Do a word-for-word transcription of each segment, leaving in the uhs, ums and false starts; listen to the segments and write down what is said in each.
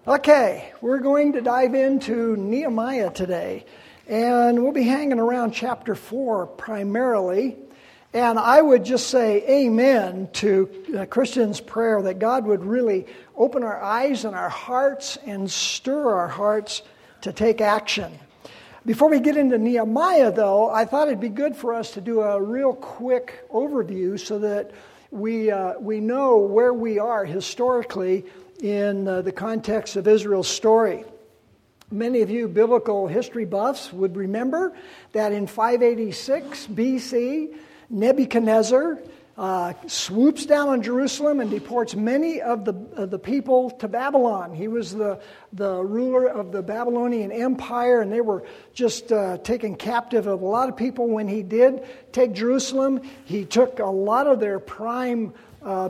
Okay, we're going to dive into Nehemiah today, and we'll be hanging around chapter four primarily. And I would just say amen to uh, Christian's prayer that God would really open our eyes and our hearts and stir our hearts to take action. Before we get into Nehemiah, though, I thought it'd be good for us to do a real quick overview so that we uh, we know where we are historically in uh, the context of Israel's story. Many of you biblical history buffs would remember that in five eighty-six B C, Nebuchadnezzar uh, swoops down on Jerusalem and deports many of the of the people to Babylon. He was the, the ruler of the Babylonian Empire, and they were just uh, taken captive of a lot of people. When he did take Jerusalem, he took a lot of their prime uh,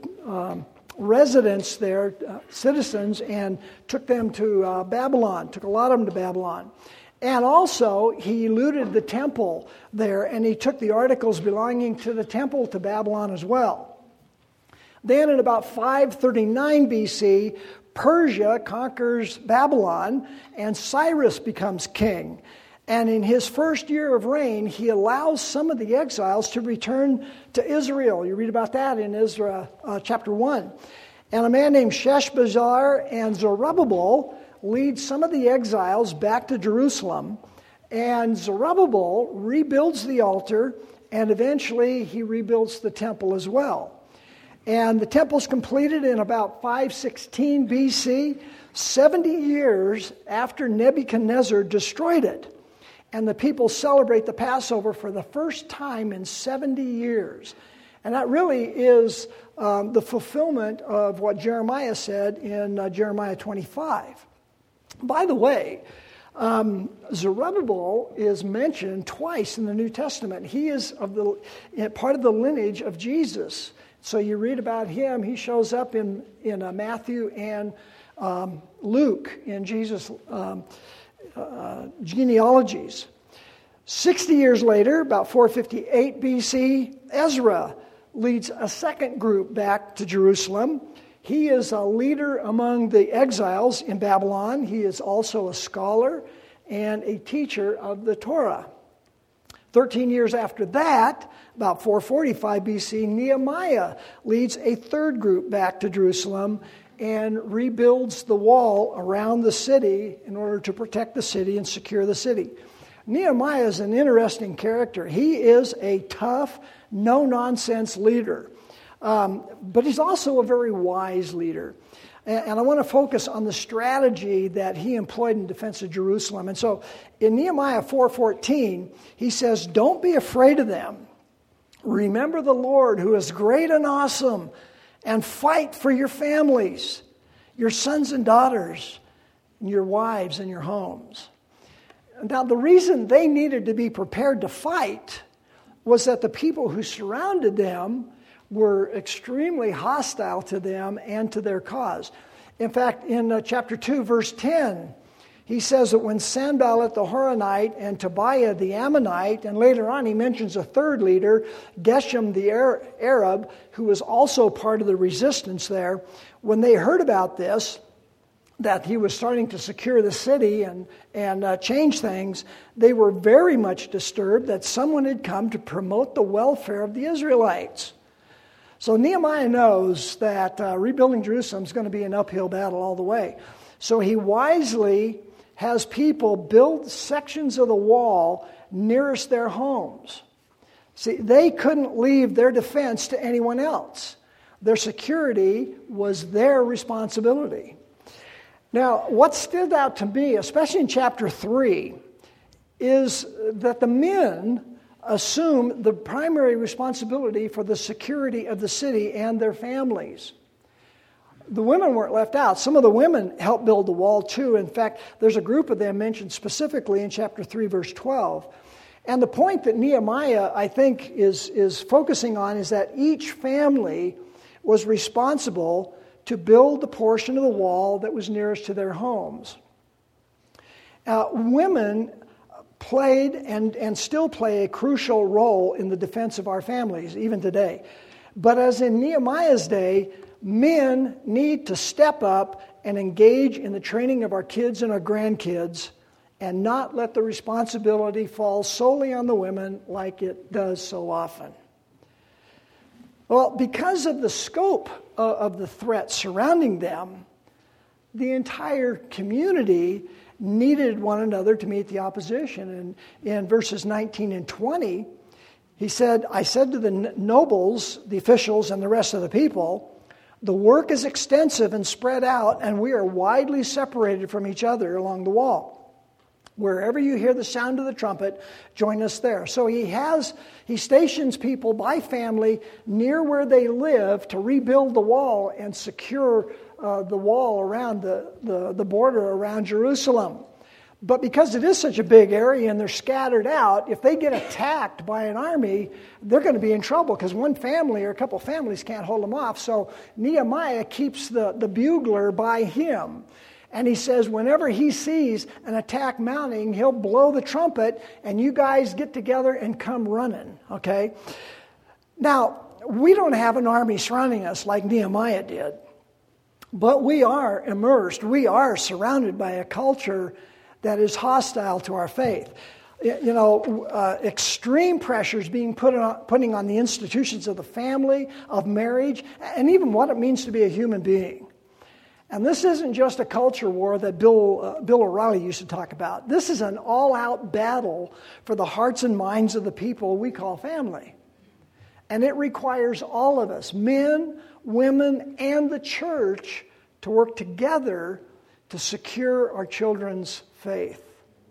um, residents there, uh, citizens, and took them to uh, Babylon, took a lot of them to Babylon. And also, he looted the temple there, and he took the articles belonging to the temple to Babylon as well. Then in about five thirty-nine B C, Persia conquers Babylon, and Cyrus becomes king. And in his first year of reign, he allows some of the exiles to return to Israel. You read about that in Ezra uh, chapter one. And a man named Sheshbazzar and Zerubbabel lead some of the exiles back to Jerusalem. And Zerubbabel rebuilds the altar, and eventually he rebuilds the temple as well. And the temple's completed in about five sixteen B C, seventy years after Nebuchadnezzar destroyed it. And the people celebrate the Passover for the first time in seventy years. And that really is um, the fulfillment of what Jeremiah said in uh, Jeremiah twenty-five. By the way, um, Zerubbabel is mentioned twice in the New Testament. He is of the part of the lineage of Jesus. So you read about him. He shows up in, in uh, Matthew and um, Luke in Jesus' um Uh, genealogies. Sixty years later, about four fifty-eight B C, Ezra leads a second group back to Jerusalem. He is a leader among the exiles in Babylon. He is also a scholar and a teacher of the Torah. Thirteen years after that, about four forty-five B C, Nehemiah leads a third group back to Jerusalem and rebuilds the wall around the city in order to protect the city and secure the city. Nehemiah is an interesting character. He is a tough, no-nonsense leader. Um, but he's also a very wise leader. And, and I want to focus on the strategy that he employed in defense of Jerusalem. And so in Nehemiah four fourteen, he says, "Don't be afraid of them. Remember the Lord who is great and awesome, and fight for your families, your sons and daughters, and your wives and your homes." Now, the reason they needed to be prepared to fight was that the people who surrounded them were extremely hostile to them and to their cause. In fact, in uh, chapter two, verse ten, he says that when Sanballat the Horonite and Tobiah the Ammonite, and later on he mentions a third leader, Geshem the Arab, who was also part of the resistance there, when they heard about this, that he was starting to secure the city and, and uh, change things, they were very much disturbed that someone had come to promote the welfare of the Israelites. So Nehemiah knows that uh, rebuilding Jerusalem is going to be an uphill battle all the way. So he wisely has people build sections of the wall nearest their homes. See, they couldn't leave their defense to anyone else. Their security was their responsibility. Now, what stood out to me, especially in chapter three, is that the men assume the primary responsibility for the security of the city and their families. The women weren't left out. Some of the women helped build the wall too. In fact, there's a group of them mentioned specifically in chapter three, verse twelve. And the point that Nehemiah, I think, is, is focusing on is that each family was responsible to build the portion of the wall that was nearest to their homes. Uh, women played and, and still play a crucial role in the defense of our families, even today. But as in Nehemiah's day, men need to step up and engage in the training of our kids and our grandkids and not let the responsibility fall solely on the women like it does so often. Well, because of the scope of the threat surrounding them, the entire community needed one another to meet the opposition. And in verses nineteen and twenty, he said, I said to the nobles, the officials, and the rest of the people, the work is extensive and spread out, and we are widely separated from each other along the wall. Wherever you hear the sound of the trumpet, join us there. So he has, he stations people by family near where they live to rebuild the wall and secure uh, the wall around the, the, the border around Jerusalem. But because it is such a big area and they're scattered out, if they get attacked by an army, they're going to be in trouble because one family or a couple families can't hold them off. So Nehemiah keeps the, the bugler by him. And he says whenever he sees an attack mounting, he'll blow the trumpet and you guys get together and come running, okay? Now, we don't have an army surrounding us like Nehemiah did, but we are immersed. We are surrounded by a culture that is hostile to our faith. You know, uh, extreme pressures being put on, putting on the institutions of the family, of marriage, and even what it means to be a human being. And this isn't just a culture war that Bill, uh, Bill O'Reilly used to talk about. This is an all-out battle for the hearts and minds of the people we call family. And it requires all of us, men, women, and the church, to work together to secure our children's faith.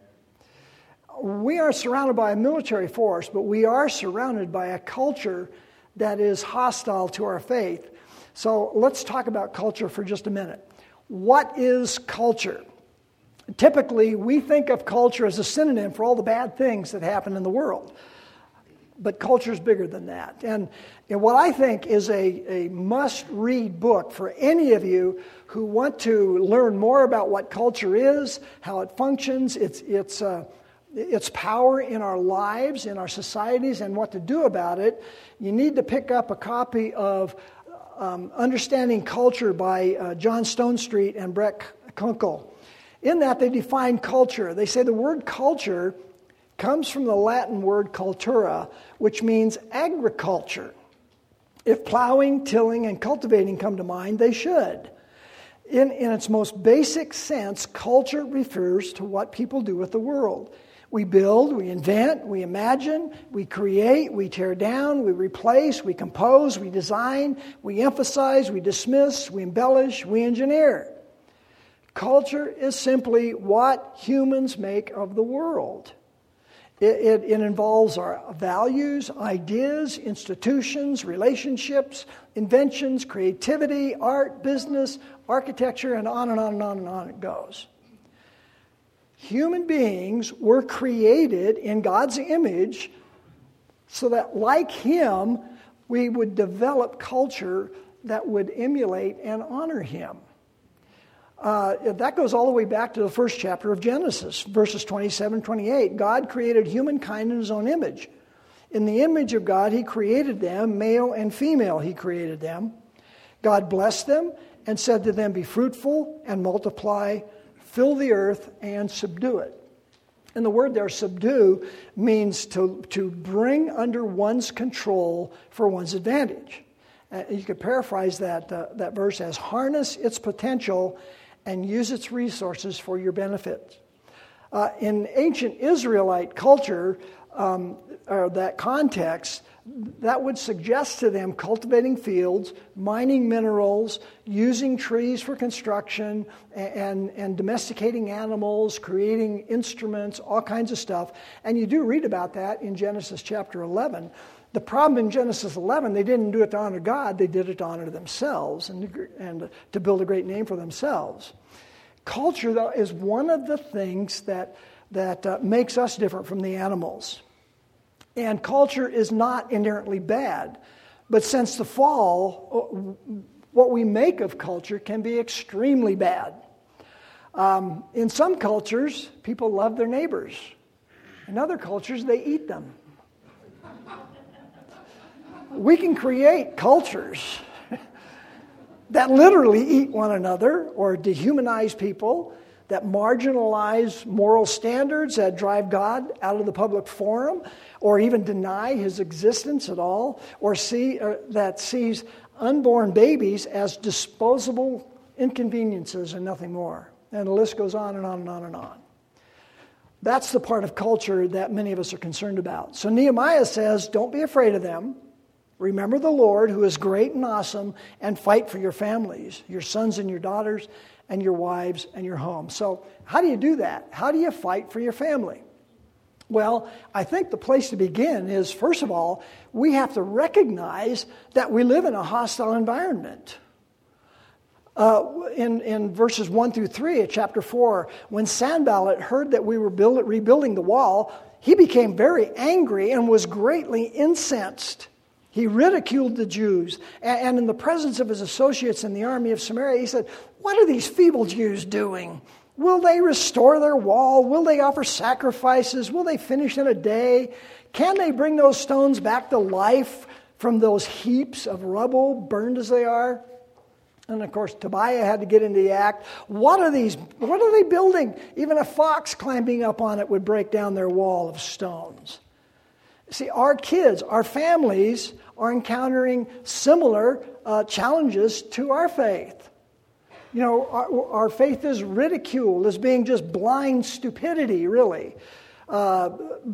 We are surrounded by a military force, but we are surrounded by a culture that is hostile to our faith. So let's talk about culture for just a minute. What is culture? Typically, we think of culture as a synonym for all the bad things that happen in the world. But culture is bigger than that. And, and what I think is a, a must-read book for any of you who want to learn more about what culture is, how it functions, its, its, uh, its power in our lives, in our societies, and what to do about it, you need to pick up a copy of Um, Understanding Culture by uh, John Stonestreet and Brett Kunkle. In that, they define culture. They say the word culture comes from the Latin word cultura, which means agriculture. If plowing, tilling, and cultivating come to mind, they should. In, in its most basic sense, culture refers to what people do with the world. We build, we invent, we imagine, we create, we tear down, we replace, we compose, we design, we emphasize, we dismiss, we embellish, we engineer. Culture is simply what humans make of the world. It, it, it involves our values, ideas, institutions, relationships, inventions, creativity, art, business, architecture, and on and on and on and on it goes. Human beings were created in God's image so that, like Him, we would develop culture that would emulate and honor Him. Uh, that goes all the way back to the first chapter of Genesis, verses twenty-seven, twenty-eight. God created humankind in His own image. In the image of God, He created them, male and female He created them. God blessed them and said to them, "Be fruitful and multiply, fill the earth and subdue it." And the word there, subdue, means to, to bring under one's control for one's advantage. Uh, you could paraphrase that, uh, that verse as harness its potential and use its resources for your benefit. Uh, in ancient Israelite culture, um, or that context, that would suggest to them cultivating fields, mining minerals, using trees for construction, and, and, and domesticating animals, creating instruments, all kinds of stuff. And you do read about that in Genesis chapter eleven. The problem in Genesis eleven, they didn't do it to honor God, they did it to honor themselves and, and to build a great name for themselves. Culture, though, is one of the things that, that uh, makes us different from the animals. And culture is not inherently bad. But since the fall, what we make of culture can be extremely bad. Um, in some cultures, people love their neighbors. In other cultures, they eat them. We can create cultures that literally eat one another or dehumanize people, that marginalize moral standards, that drive God out of the public forum, or even deny his existence at all, or see or that sees unborn babies as disposable inconveniences and nothing more. And the list goes on and on and on and on. That's the part of culture that many of us are concerned about. So Nehemiah says, don't be afraid of them. Remember the Lord, who is great and awesome, and fight for your families, your sons and your daughters, and your wives and your home. So how do you do that? How do you fight for your family? Well, I think the place to begin is, first of all, we have to recognize that we live in a hostile environment. Uh, in, in verses one through three of chapter four, when Sanballat heard that we were build, rebuilding the wall, he became very angry and was greatly incensed. He ridiculed the Jews, and, and in the presence of his associates in the army of Samaria, he said, "What are these feeble Jews doing? Will they restore their wall? Will they offer sacrifices? Will they finish in a day? Can they bring those stones back to life from those heaps of rubble, burned as they are?" And of course, Tobiah had to get into the act. What are these? What are they building? Even a fox climbing up on it would break down their wall of stones. See, our kids, our families are encountering similar uh, challenges to our faith. You know, our, our faith is ridiculed as being just blind stupidity, really. Uh,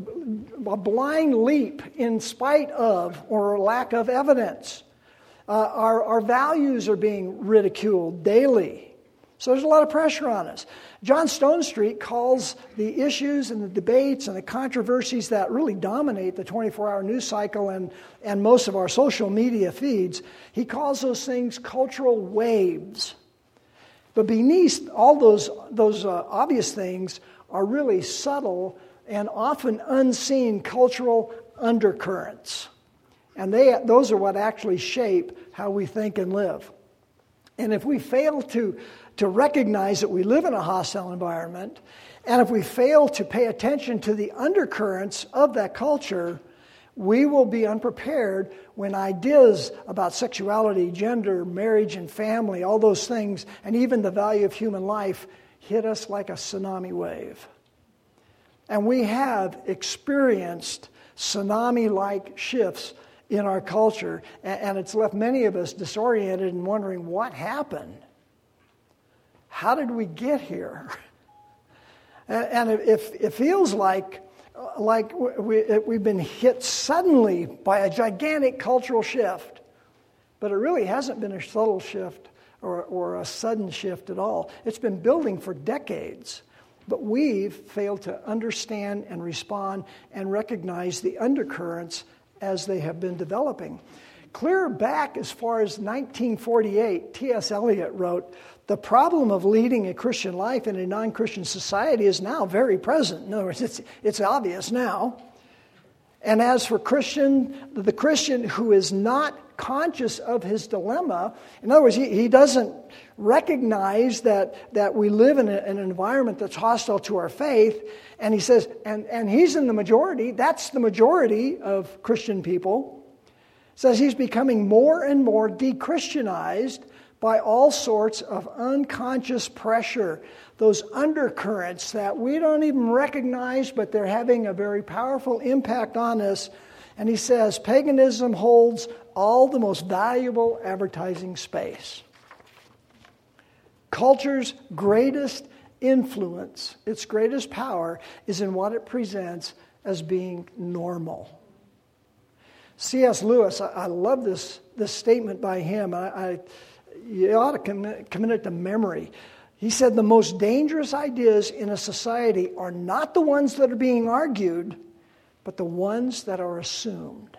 a blind leap in spite of or lack of evidence. Uh, our, our values are being ridiculed daily. So there's a lot of pressure on us. John Stonestreet calls the issues and the debates and the controversies that really dominate the twenty-four hour news cycle and, and most of our social media feeds, he calls those things cultural waves. But beneath all those, those uh, obvious things are really subtle and often unseen cultural undercurrents. And they, those are what actually shape how we think and live. And if we fail to, to recognize that we live in a hostile environment, and if we fail to pay attention to the undercurrents of that culture, we will be unprepared when ideas about sexuality, gender, marriage, and family, all those things, and even the value of human life, hit us like a tsunami wave. And we have experienced tsunami-like shifts in our culture, and it's left many of us disoriented and wondering, what happened? How did we get here? And it, it feels like, like we, we've been hit suddenly by a gigantic cultural shift, but it really hasn't been a subtle shift or, or a sudden shift at all. It's been building for decades, but we've failed to understand and respond and recognize the undercurrents as they have been developing. Clear back as far as nineteen forty-eight, T S Eliot wrote, "The problem of leading a Christian life in a non-Christian society is now very present." In other words, it's, it's obvious now. And as for Christian, the Christian who is not conscious of his dilemma, in other words, he, he doesn't recognize that, that we live in a, an environment that's hostile to our faith, and he says, and, and he's in the majority, that's the majority of Christian people, says he's becoming more and more de-Christianized by all sorts of unconscious pressure, those undercurrents that we don't even recognize, but they're having a very powerful impact on us. And he says, paganism holds all the most valuable advertising space. Culture's greatest influence, its greatest power, is in what it presents as being normal. C S Lewis, I, I love this, this statement by him. I, I, you ought to commit, commit it to memory. He said, the most dangerous ideas in a society are not the ones that are being argued, but the ones that are assumed.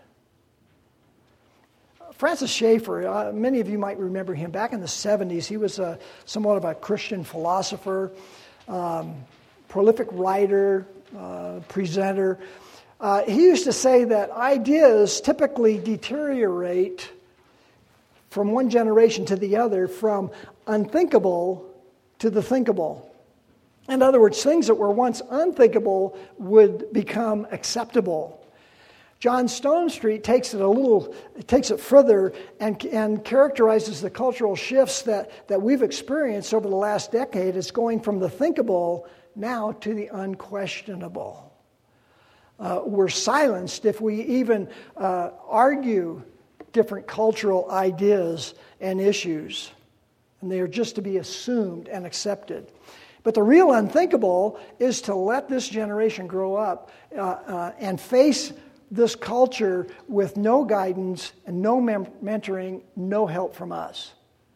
Francis Schaeffer, uh, many of you might remember him. Back in the seventies, he was a, somewhat of a Christian philosopher, um, prolific writer, uh, presenter. Uh, he used to say that ideas typically deteriorate from one generation to the other, from unthinkable to the thinkable. In other words, things that were once unthinkable would become acceptable. John Stonestreet takes it a little, takes it further and, and characterizes the cultural shifts that, that we've experienced over the last decade as going from the thinkable now to the unquestionable. Uh, we're silenced if we even uh, argue different cultural ideas and issues, and they are just to be assumed and accepted. But the real unthinkable is to let this generation grow up uh, uh, and face this culture with no guidance and no mem- mentoring, no help from us.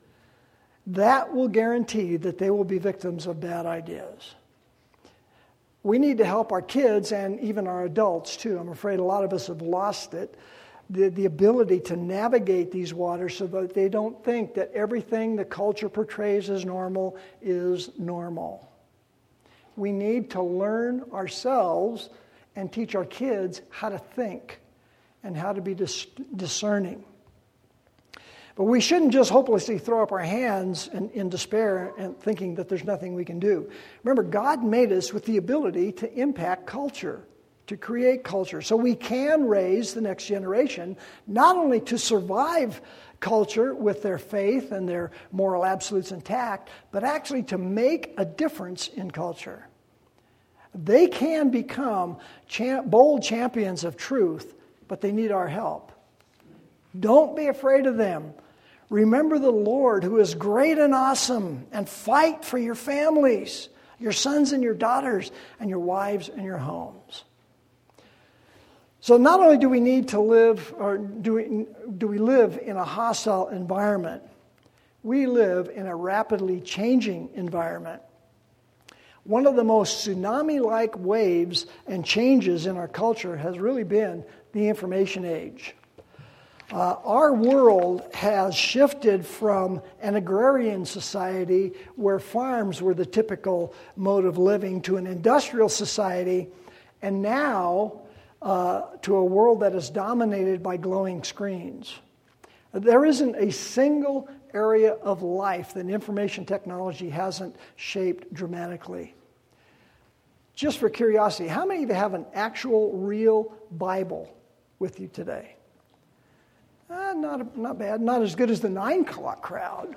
That will guarantee that they will be victims of bad ideas. We need to help our kids and even our adults too. I'm afraid a lot of us have lost it, the, the ability to navigate these waters so that they don't think that everything the culture portrays as normal is normal. We need to learn ourselves and teach our kids how to think and how to be dis- discerning. But we shouldn't just hopelessly throw up our hands in, in despair and thinking that there's nothing we can do. Remember, God made us with the ability to impact culture, to create culture. So we can raise the next generation not only to survive culture with their faith and their moral absolutes intact, but actually to make a difference in culture. They can become champ- bold champions of truth, but they need our help. Don't be afraid of them. Remember the Lord who is great and awesome, and fight for your families, your sons and your daughters, and your wives and your homes. So not only do we need to live, or do we, do we live in a hostile environment, we live in a rapidly changing environment. One of the most tsunami-like waves and changes in our culture has really been the information age. Uh, our world has shifted from an agrarian society where farms were the typical mode of living to an industrial society, and now uh, to a world that is dominated by glowing screens. There isn't a single area of life that information technology hasn't shaped dramatically. Just for curiosity, how many of you have an actual, real Bible with you today? Uh, not, not bad. Not as good as the nine o'clock crowd.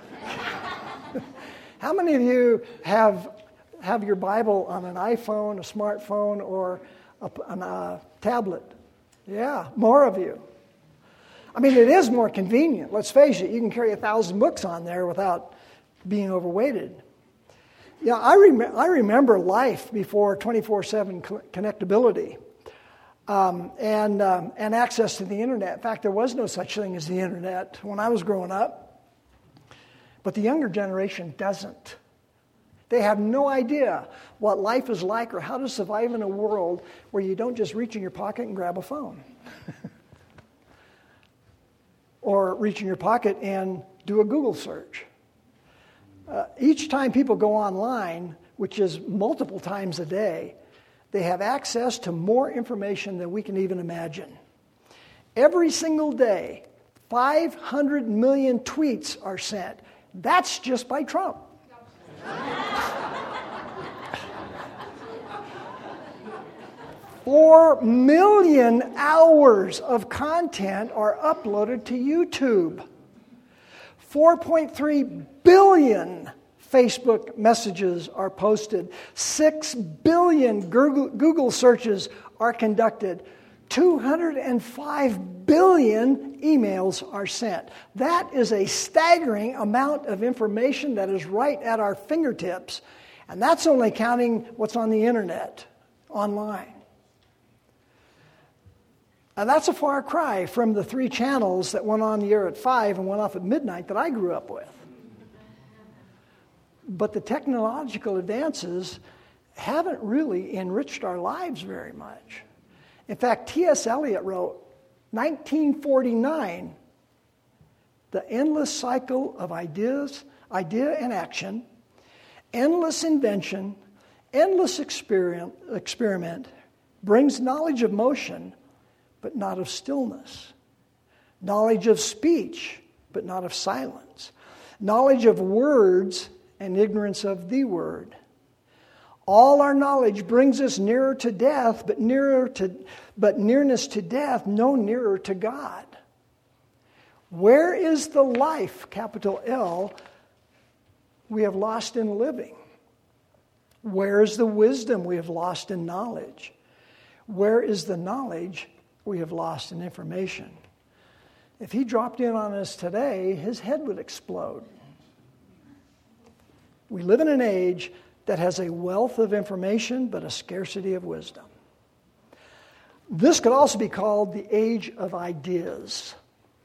How many of you have have your Bible on an iPhone, a smartphone, or a, on a tablet? Yeah, more of you. I mean, it is more convenient. Let's face it. You can carry a thousand books on there without being overweighted. Yeah, I, rem- I remember life before twenty-four seven co- connectability um, and um, and access to the internet. In fact, there was no such thing as the internet when I was growing up. But the younger generation doesn't. They have no idea what life is like or how to survive in a world where you don't just reach in your pocket and grab a phone. Or reach in your pocket and do a Google search. Uh, each time people go online, which is multiple times a day, they have access to more information than we can even imagine. Every single day, five hundred million tweets are sent. That's just by Trump. Four million hours of content are uploaded to YouTube. four point three billion Facebook messages are posted. six billion Google, Google searches are conducted. two hundred five billion emails are sent. That is a staggering amount of information that is right at our fingertips. And that's only counting what's on the internet, online. Now that's a far cry from the three channels that went on the air at five and went off at midnight that I grew up with. But the technological advances haven't really enriched our lives very much. In fact, T S Eliot wrote, nineteen forty-nine, the endless cycle of ideas, idea and action, endless invention, endless experiment, experiment brings knowledge of motion, but not of stillness. Knowledge of speech, but not of silence. Knowledge of words and ignorance of the word. All our knowledge brings us nearer to death, but nearer to but nearness to death, no nearer to God. Where is the life, capital L, we have lost in living? Where is the wisdom we have lost in knowledge? Where is the knowledge we have lost in information? If he dropped in on us today, his head would explode. We live in an age that has a wealth of information, but a scarcity of wisdom. This could also be called the age of ideas.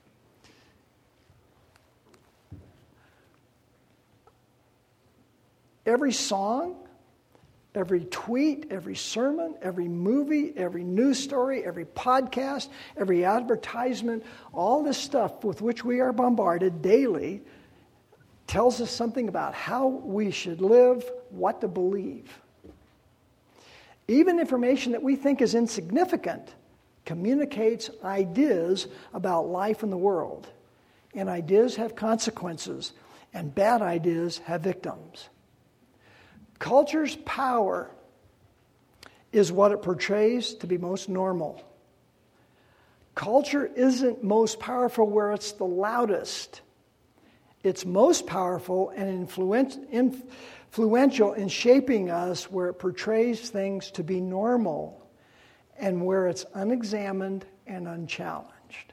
Every song, every tweet, every sermon, every movie, every news story, every podcast, every advertisement, all this stuff with which we are bombarded daily tells us something about how we should live, what to believe. Even information that we think is insignificant communicates ideas about life in the world. And ideas have consequences, and bad ideas have victims. Culture's power is what it portrays to be most normal. Culture isn't most powerful where it's the loudest. It's most powerful and influen- influential in shaping us where it portrays things to be normal and where it's unexamined and unchallenged.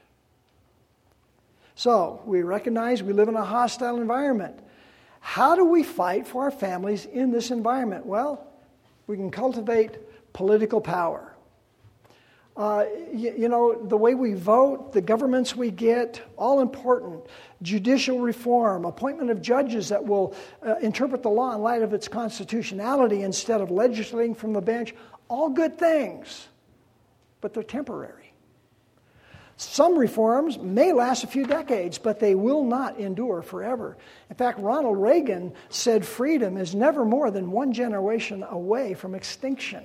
So, we recognize we live in a hostile environment. How do we fight for our families in this environment? Well, we can cultivate political power. Uh, you, you know, the way we vote, the governments we get, all important. Judicial reform, appointment of judges that will uh, interpret the law in light of its constitutionality instead of legislating from the bench, all good things, but they're temporary. Some reforms may last a few decades, but they will not endure forever. In fact, Ronald Reagan said freedom is never more than one generation away from extinction.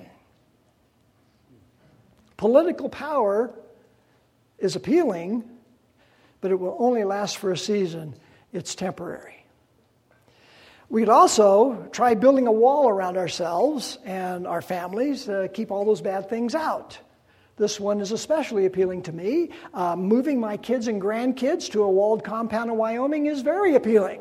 Political power is appealing, but it will only last for a season. It's temporary. We could also try building a wall around ourselves and our families to keep all those bad things out. This one is especially appealing to me. Uh, moving my kids and grandkids to a walled compound in Wyoming is very appealing.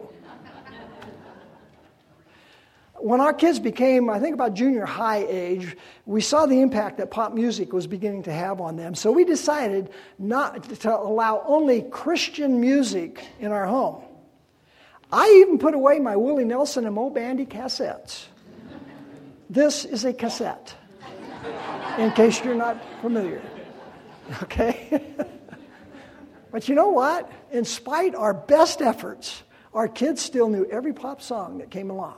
When our kids became, I think, about junior high age, we saw the impact that pop music was beginning to have on them. So we decided not to allow only Christian music in our home. I even put away my Willie Nelson and Mo Bandy cassettes. This is a cassette, in case you're not familiar. Okay? But you know what? In spite of our best efforts, our kids still knew every pop song that came along.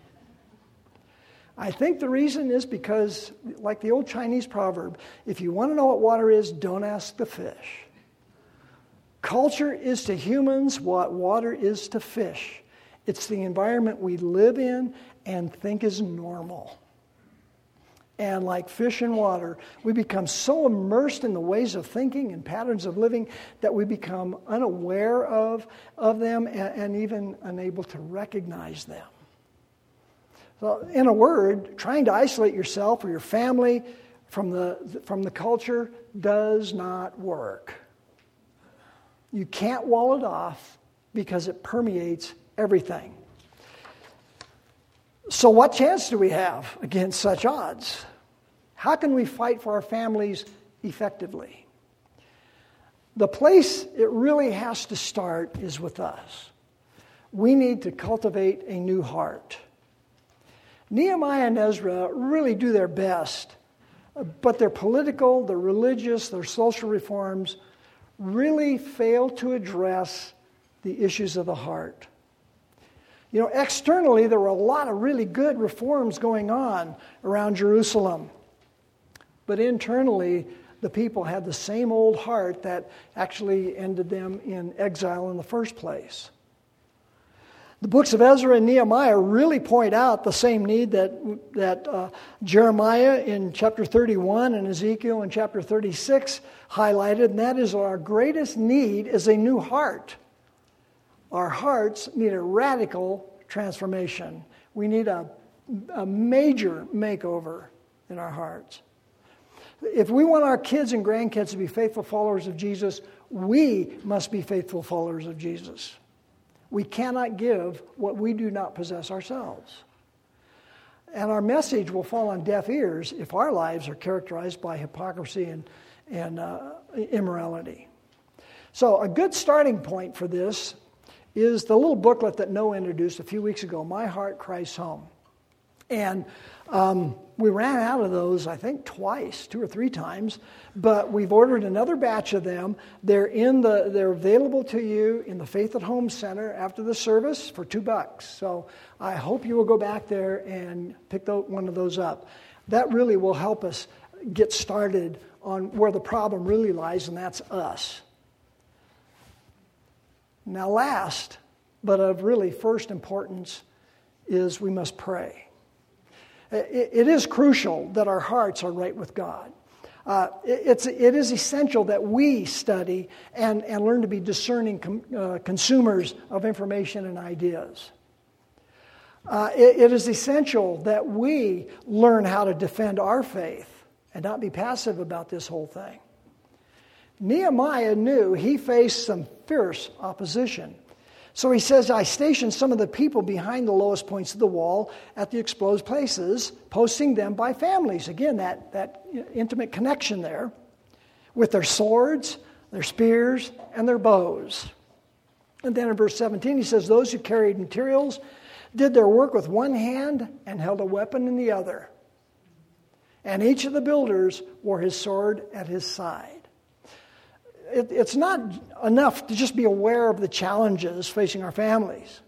I think the reason is because, like the old Chinese proverb, if you want to know what water is, don't ask the fish. Culture is to humans what water is to fish. It's the environment we live in and think is normal. And like fish in water, we become so immersed in the ways of thinking and patterns of living that we become unaware of, of them and, and even unable to recognize them. So, in a word, trying to isolate yourself or your family from the, from the culture does not work. You can't wall it off because it permeates everything. So what chance do we have against such odds? How can we fight for our families effectively? The place it really has to start is with us. We need to cultivate a new heart. Nehemiah and Ezra really do their best, but their political, their religious, their social reforms really fail to address the issues of the heart. You know, externally, there were a lot of really good reforms going on around Jerusalem. But internally, the people had the same old heart that actually ended them in exile in the first place. The books of Ezra and Nehemiah really point out the same need that, that uh, Jeremiah in chapter thirty-one and Ezekiel in chapter thirty-six highlighted, and that is our greatest need is a new heart. Our hearts need a radical transformation. We need a a major makeover in our hearts. If we want our kids and grandkids to be faithful followers of Jesus, we must be faithful followers of Jesus. We cannot give what we do not possess ourselves. And our message will fall on deaf ears if our lives are characterized by hypocrisy and, and uh, immorality. So a good starting point for this is the little booklet that Noah introduced a few weeks ago, My Heart Cries Home. And um, we ran out of those, I think, twice, two or three times, but we've ordered another batch of them. They're in the, they're available to you in the Faith at Home Center after the service for two bucks. So I hope you will go back there and pick the, one of those up. That really will help us get started on where the problem really lies, and that's us. Now, last, but of really first importance, is we must pray. It is crucial that our hearts are right with God. Uh, it's, it is essential that we study and, and learn to be discerning com, uh, consumers of information and ideas. Uh, it, it is essential that we learn how to defend our faith and not be passive about this whole thing. Nehemiah knew he faced some fierce opposition. So he says, I stationed some of the people behind the lowest points of the wall at the exposed places, posting them by families. Again, that, that intimate connection there, with their swords, their spears, and their bows. And then in verse seventeen, he says, those who carried materials did their work with one hand and held a weapon in the other. And each of the builders wore his sword at his side. It, it's not enough to just be aware of the challenges facing our families.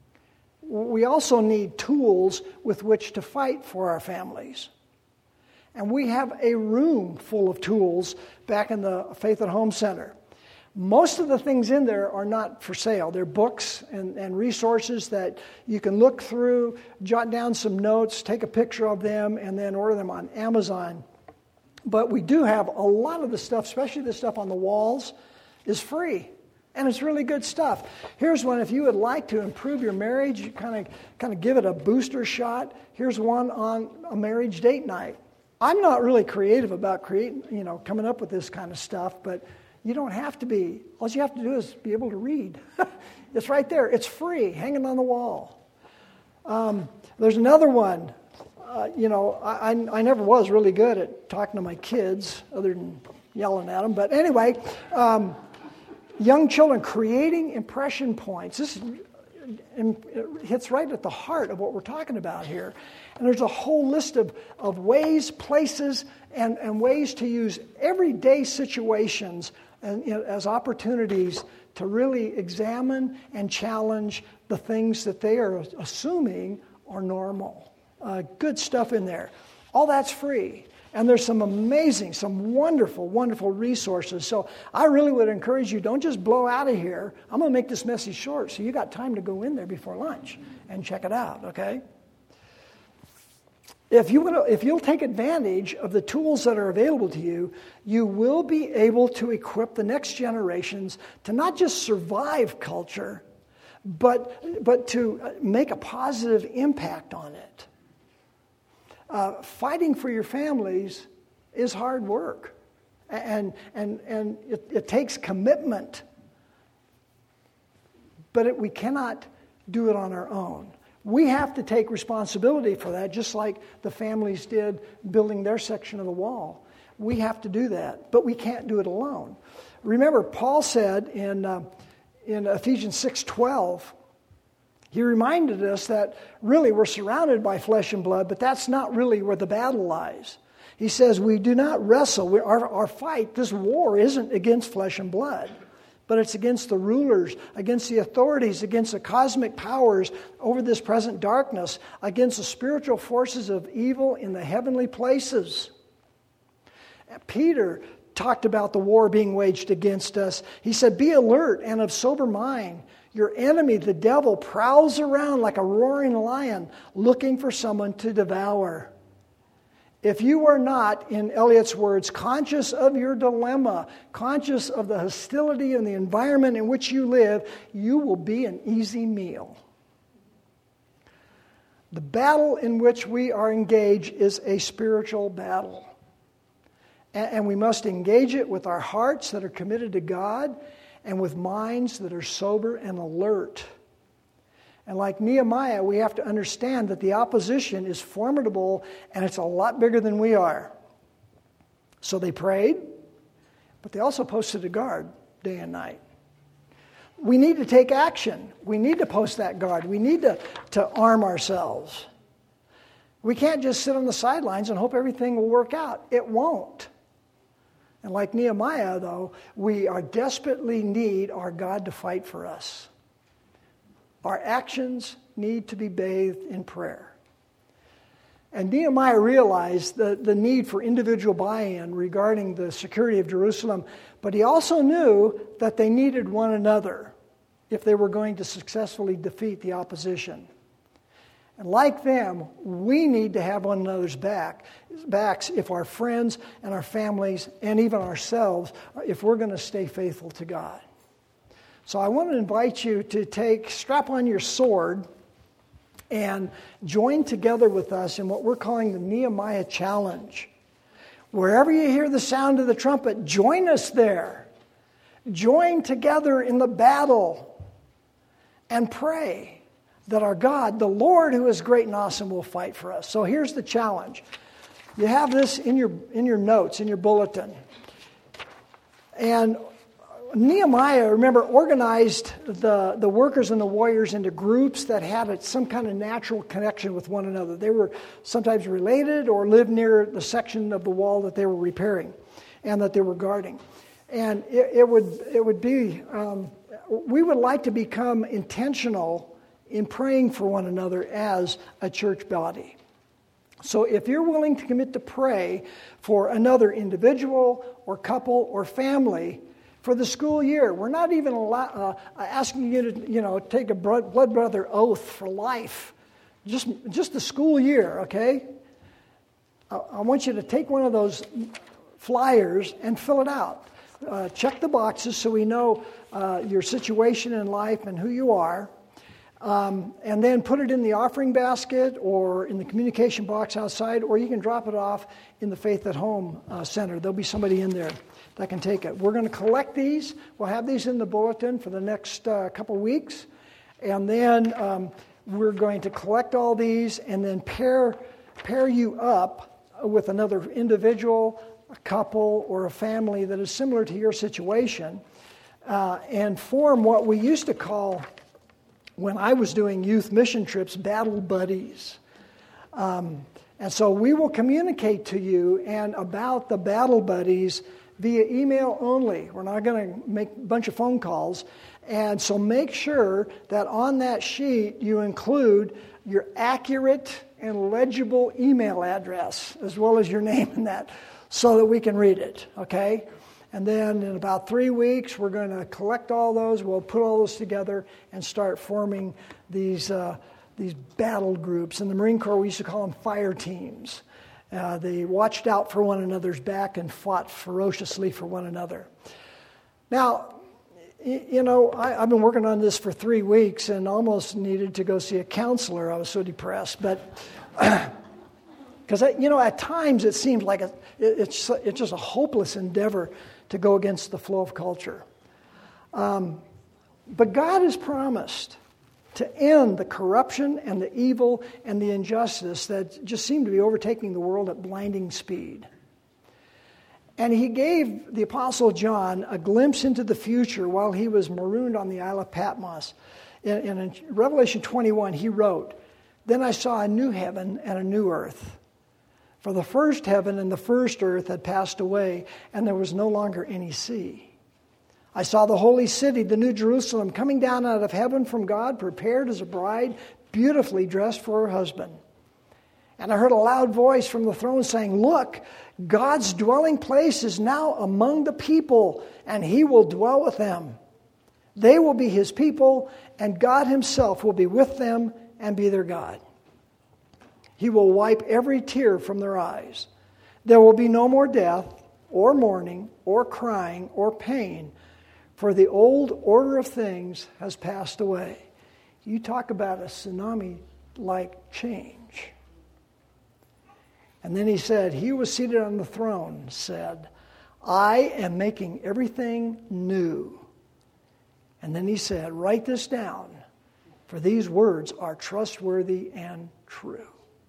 We also need tools with which to fight for our families. And we have a room full of tools back in the Faith at Home Center. Most of the things in there are not for sale. They're books and, and resources that you can look through, jot down some notes, take a picture of them, and then order them on Amazon. But we do have a lot of the stuff, especially the stuff on the walls, is free. And it's really good stuff. Here's one, if you would like to improve your marriage, you kind of kind of give it a booster shot. Here's one on a marriage date night. I'm not really creative about creating, you know, coming up with this kind of stuff, but you don't have to be. All you have to do is be able to read. It's right there. It's free, hanging on the wall. Um, there's another one. Uh, you know, I, I never was really good at talking to my kids, other than yelling at them. But anyway, um, young children creating impression points. This it hits right at the heart of what we're talking about here. And there's a whole list of, of ways, places, and, and ways to use everyday situations and, you know, as opportunities to really examine and challenge the things that they are assuming are normal. Uh, good stuff in there. All that's free. And there's some amazing, some wonderful, wonderful resources. So I really would encourage you, don't just blow out of here. I'm going to make this message short, so you got time to go in there before lunch and check it out, okay? If, you wanna, if you'll take advantage of the tools that are available to you, you will be able to equip the next generations to not just survive culture, but, but to make a positive impact on it. Uh, fighting for your families is hard work, and and and it, it takes commitment. But it, we cannot do it on our own. We have to take responsibility for that, just like the families did building their section of the wall. We have to do that, but we can't do it alone. Remember, Paul said in uh, in Ephesians six twelve. He reminded us that really we're surrounded by flesh and blood, but that's not really where the battle lies. He says we do not wrestle. We, our, our fight, this war, isn't against flesh and blood, but it's against the rulers, against the authorities, against the cosmic powers over this present darkness, against the spiritual forces of evil in the heavenly places. Peter talked about the war being waged against us. He said, be alert and of sober mind. Your enemy, the devil, prowls around like a roaring lion looking for someone to devour. If you are not, in Eliot's words, conscious of your dilemma, conscious of the hostility and the environment in which you live, you will be an easy meal. The battle in which we are engaged is a spiritual battle. And we must engage it with our hearts that are committed to God and with minds that are sober and alert. And like Nehemiah, we have to understand that the opposition is formidable and it's a lot bigger than we are. So they prayed, but they also posted a guard day and night. We need to take action. We need to post that guard. We need to, to arm ourselves. We can't just sit on the sidelines and hope everything will work out. It won't. And like Nehemiah, though, we are desperately need our God to fight for us. Our actions need to be bathed in prayer. And Nehemiah realized the, the need for individual buy-in regarding the security of Jerusalem, but he also knew that they needed one another if they were going to successfully defeat the opposition. And like them, we need to have one another's back, backs if our friends and our families and even ourselves, if we're going to stay faithful to God. So I want to invite you to take, strap on your sword and join together with us in what we're calling the Nehemiah Challenge. Wherever you hear the sound of the trumpet, join us there. Join together in the battle and pray that our God, the Lord who is great and awesome, will fight for us. So here's the challenge. You have this in your in your notes, in your bulletin. And Nehemiah, remember, organized the, the workers and the warriors into groups that had a, some kind of natural connection with one another. They were sometimes related or lived near the section of the wall that they were repairing and that they were guarding. And it, it would it would be, um, we would like to become intentional in praying for one another as a church body. So if you're willing to commit to pray for another individual or couple or family for the school year, we're not even allow, uh, asking you to, you know, take a blood brother oath for life. Just, just the school year, okay? I, I want you to take one of those flyers and fill it out. Uh, check the boxes so we know uh, your situation in life and who you are. Um, and then put it in the offering basket or in the communication box outside, or you can drop it off in the Faith at Home uh, Center. There'll be somebody in there that can take it. We're going to collect these. We'll have these in the bulletin for the next uh, couple weeks. And then um, we're going to collect all these and then pair, pair you up with another individual, a couple, or a family that is similar to your situation uh, and form what we used to call, when I was doing youth mission trips, battle buddies. Um, and so we will communicate to you and about the battle buddies via email only. We're not going to make a bunch of phone calls. And so make sure that on that sheet you include your accurate and legible email address as well as your name in that so that we can read it, okay? And then in about three weeks, we're going to collect all those. We'll put all those together and start forming these uh, these battle groups. In the Marine Corps, we used to call them fire teams. Uh, they watched out for one another's back and fought ferociously for one another. Now, you know, I, I've been working on this for three weeks and almost needed to go see a counselor. I was so depressed. But because, you know, at times it seems like a, it, it's, it's just a hopeless endeavor to go against the flow of culture. Um, but God has promised to end the corruption and the evil and the injustice that just seem to be overtaking the world at blinding speed. And he gave the Apostle John a glimpse into the future while he was marooned on the Isle of Patmos. In, in Revelation twenty-one, he wrote, "Then I saw a new heaven and a new earth. For the first heaven and the first earth had passed away, and there was no longer any sea. I saw the holy city, the New Jerusalem, coming down out of heaven from God, prepared as a bride, beautifully dressed for her husband. And I heard a loud voice from the throne saying, 'Look, God's dwelling place is now among the people, and he will dwell with them. They will be his people, and God himself will be with them and be their God. He will wipe every tear from their eyes. There will be no more death, or mourning, or crying, or pain, for the old order of things has passed away.'" You talk about a tsunami like change. And then he said, he who was seated on the throne said, I am making everything new. And then he said, write this down, for these words are trustworthy and true.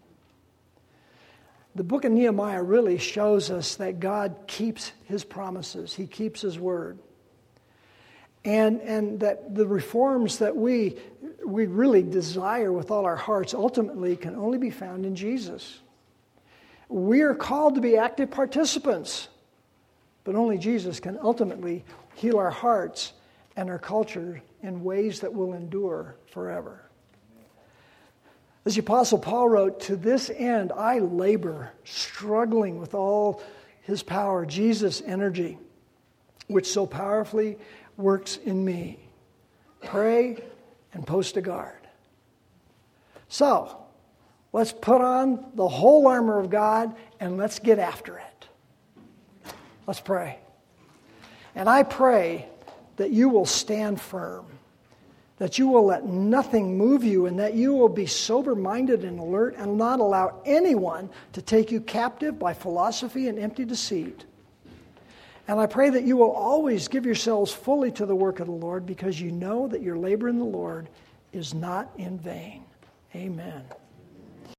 The book of Nehemiah really shows us that God keeps his promises. He keeps his word. And, and that the reforms that we, we really desire with all our hearts ultimately can only be found in Jesus. We are called to be active participants, but only Jesus can ultimately heal our hearts and our culture in ways that will endure forever. As the Apostle Paul wrote, to this end I labor, struggling with all his power, Jesus' energy, which so powerfully works in me. Pray and post a guard. So, let's put on the whole armor of God and let's get after it. Let's pray. And I pray that you will stand firm, that you will let nothing move you, and that you will be sober-minded and alert and not allow anyone to take you captive by philosophy and empty deceit. And I pray that you will always give yourselves fully to the work of the Lord, because you know that your labor in the Lord is not in vain. Amen.